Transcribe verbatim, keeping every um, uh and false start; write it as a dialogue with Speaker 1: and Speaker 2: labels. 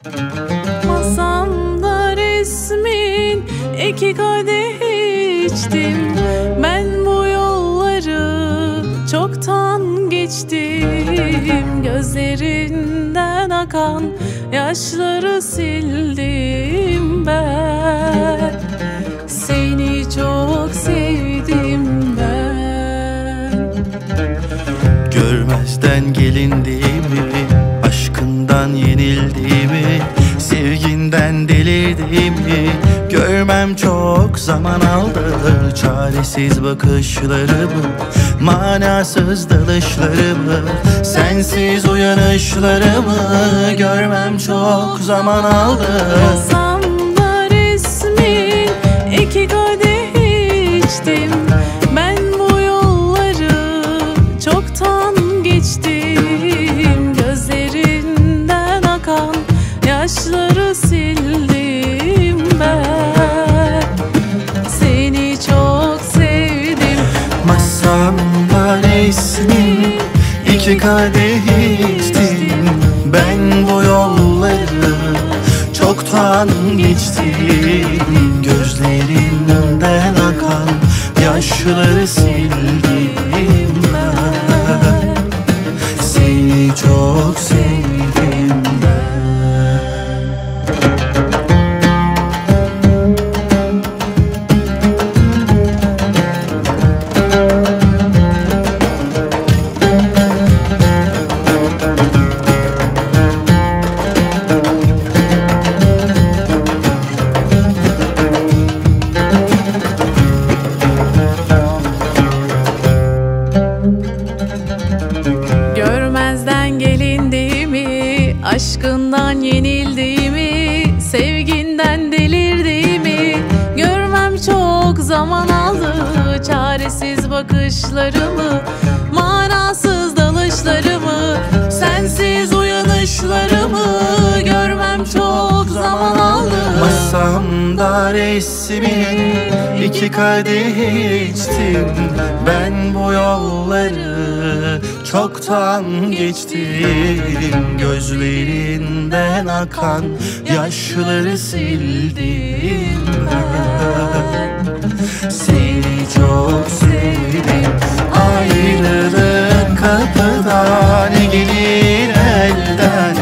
Speaker 1: Masamda resmin iki kadeh içtim. Ben bu yolları çoktan geçtim. Gözlerinden akan yaşları sildim ben. Seni çok sevdim ben.
Speaker 2: Görmezden gelindiğimi, aşkından yenildiğimi, sevginden delirdiğimi görmem çok zaman aldı. Çaresiz bakışlarımı, manasız dalışlarımı, sensiz uyanışlarımı görmem çok zaman aldı.
Speaker 1: Masamda resmin iki kadeh içtim. Ben bu yolları çoktan geçtim. Gözlerinden akan yaşları sildim ben. Seni çok sevdim.
Speaker 2: Masamda resmin iki kadeh içtim. Ben bu yolları çoktan geçtim. Gözlerinden akan yaşları sildim ben. Seni çok sevdim ben.
Speaker 1: Görmezden gelindiğimi, aşkından yenildiğimi, sevginden delirdiğimi görmem çok zaman aldı. Çaresiz bakışlarımı, manasız dalışlarımı, sensiz uyanışlarımı görmem çok zaman aldı.
Speaker 2: Masamda resmin iki kadeh içtim. Ben bu yolları çoktan geçtim. Gözlerinden akan yaşları sildim ben. Seni çok sevdim. Ayrılık kapıdan gelir elden.